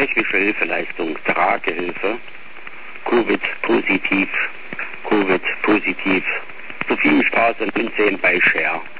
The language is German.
technische Hilfeleistung, Tragehilfe, Covid positiv, so viel Spaß und Unsehen bei Share.